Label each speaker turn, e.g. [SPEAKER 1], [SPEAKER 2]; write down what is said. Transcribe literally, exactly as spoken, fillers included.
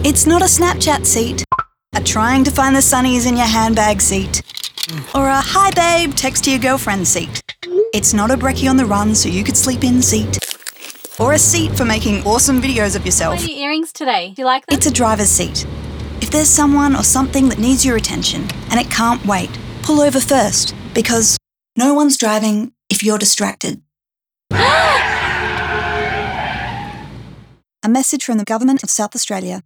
[SPEAKER 1] It's not a Snapchat seat, a trying to find the sunnies in your handbag seat, or a hi babe, text to your girlfriend seat. It's not a brekkie on the run so you could sleep in seat, or a seat for making awesome videos of yourself.
[SPEAKER 2] What are your earrings today? Do you like them?
[SPEAKER 1] It's a driver's seat. If there's someone or something that needs your attention and it can't wait, pull over first, because no one's driving if you're distracted. A message from the Government of South Australia.